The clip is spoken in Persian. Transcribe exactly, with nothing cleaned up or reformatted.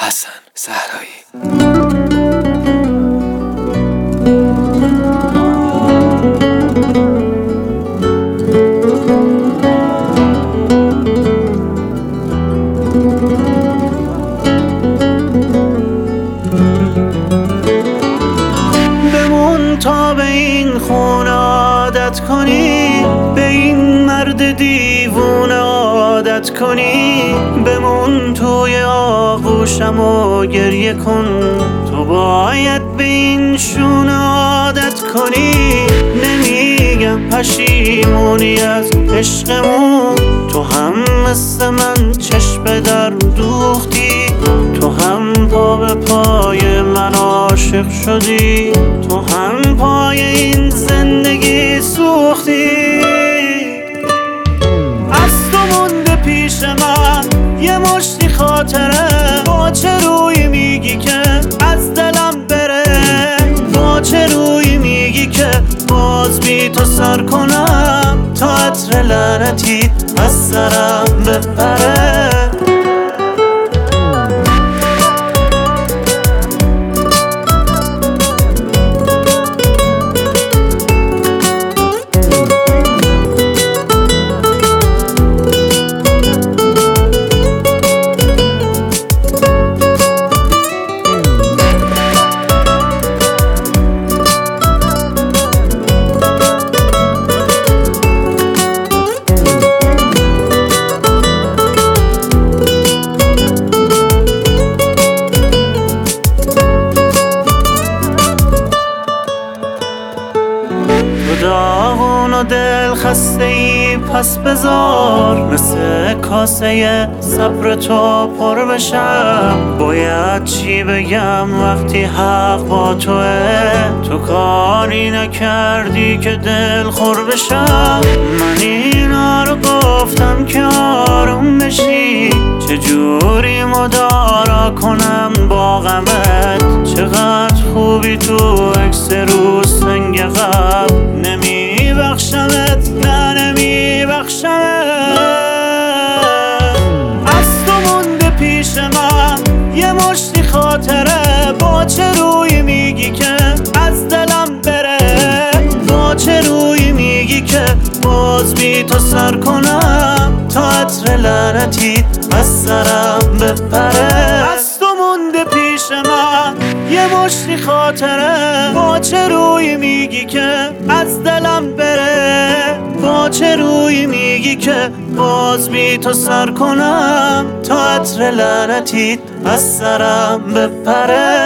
حسن صحرایی. بمون تا به این خونه عادت کنی، به این مرد دیوونه عادت کنی. بمون توی آغوشم و گریه کن، تو باید به این شونه عادت کنی. نمیگم پشیمونی از عشقمون، تو هم مثل من چشم در دوختی. تو هم پا به پای من عاشق شدی، تو هم پای این زندگی سوختی. از تو مونده پیش من یه مشتی خاطره، با چه روی میگی که از دلم بره؟ با چه روی میگی که باز بی تو سر کنم تا عطر لعنتی از سرم بپره؟ داغون و دل خسته ای پس بذار، مثل کاسه صبر تو پر بشم. باید چی بگم وقتی حق با توه؟ تو کاری نکردی که دل خور بشم. من اینا رو گفتم که آروم بشی، چجوری مدارا کنم با غمت؟ چقدر خوبی تو اکس رو سنگ غم، نمی بخشمت نه نمی بخشمت. از تو مونده پیش من یه مشتی خاطره، با چه روی میگی که از دلم بره؟ با چه روی میگی که باز بی تو سر کنم تا عطر لعنتی از سرم بپره؟ از تو مونده پیش من یه مشتی خاطره، با چه روی میگی که از دلم بره؟ با چه روی میگی که باز بی تو سر کنم تا عطر لعنتی از سرم بپره؟